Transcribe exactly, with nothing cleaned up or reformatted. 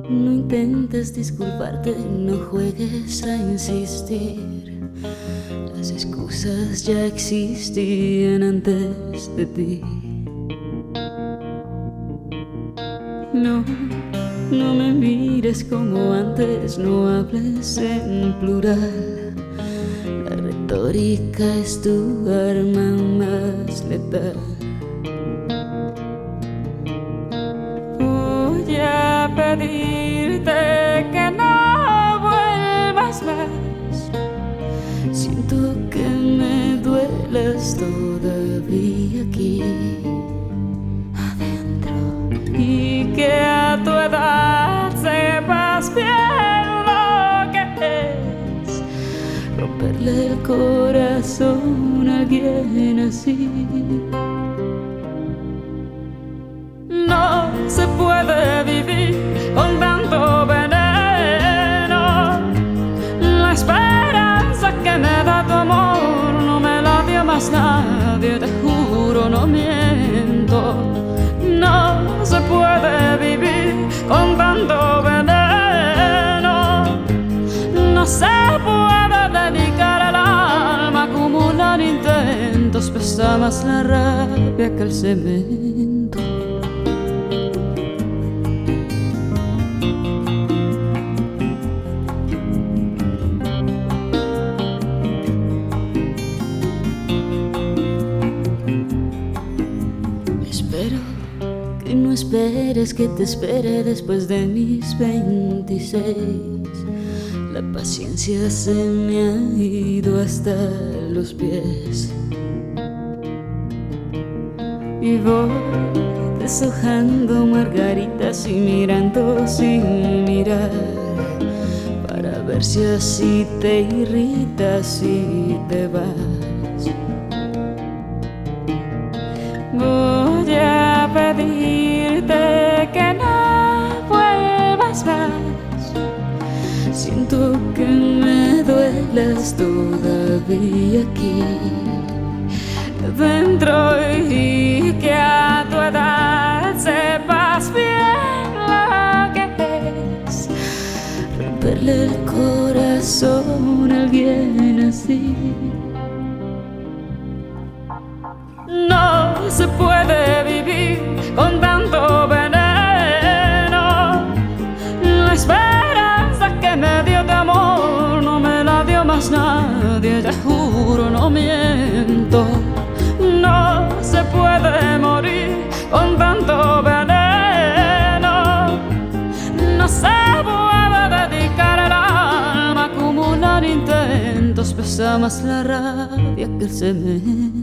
No intentes disculparte, no juegues a insistir. Las excusas ya existían antes de ti. No, no me mires como antes, no hables en plural. La retórica es tu arma más letal. Voy a pedirte que no vuelvas más. Siento que me duelas todavía aquí adentro, y que a tu edad sepas bien lo que es romperle el corazón a alguien así. No se puede vivir con tanto veneno. La esperanza que me da tu amor no me la dio más nadie, te juro, no miento. No se puede vivir con tanto veneno. No se puede dedicar el alma a acumular intentos. Pesa más la rabia que el cemento. Espero que no esperes que te espere después de mis veintiséis. La paciencia se me ha ido hasta los pies y voy deshojando margaritas y mirando sin mirar, para ver si así te irritas y te vas. Voy a pedirte que no vuelvas más. Siento que me duelas todavía aquí dentro, y que a tu edad sepas bien lo que es romperle el corazón a alguien así. No se puede vivir con tanto veneno. La esperanza que me dio de amor no me la dio más nadie, te juro, no miento. No se puede morir con tanto veneno. No se puede dedicar el alma a acumular intentos. Pesa más la rabia que el cemento.